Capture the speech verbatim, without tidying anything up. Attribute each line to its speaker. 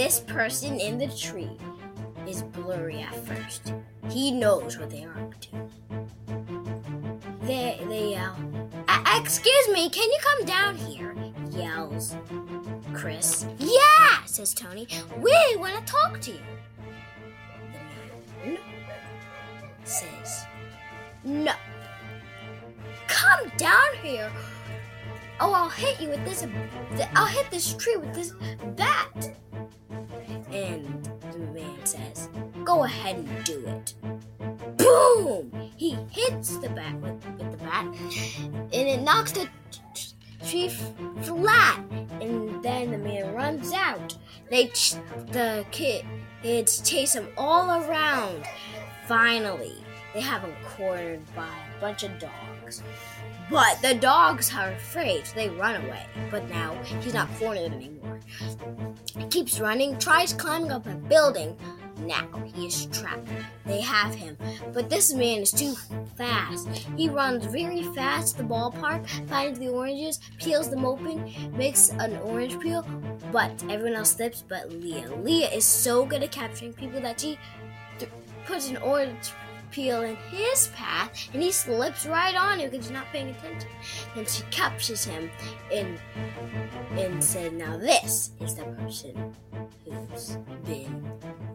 Speaker 1: this person in the tree is blurry at first. He knows what they are up to. They, they yell, "Excuse me, can you come down here?" yells Chris. "Yeah," says Tony. "We want to talk to you." The man says, "No. Come down here. Oh, I'll hit you with this. I'll hit this tree with this bat." And the man says, "Go ahead and do it." Boom! He hits the bat with, with the bat, and it knocks the t- tree f- flat. And then the man runs out. They, ch- the kids chase him all around. Finally, they have him cornered by a bunch of dogs. But the dogs are afraid, so they run away. But now he's not cornered anymore. He keeps running, tries climbing up a building. Now he is trapped. They have him, but this man is too fast. He runs very fast to the ballpark, finds the oranges, peels them open, makes an orange peel, but everyone else slips but Leah. Leah is so good at capturing people that she th- puts an orange peel in his path, and he slips right on it because he's not paying attention. Then she captures him and and said, "Now this is the person who's been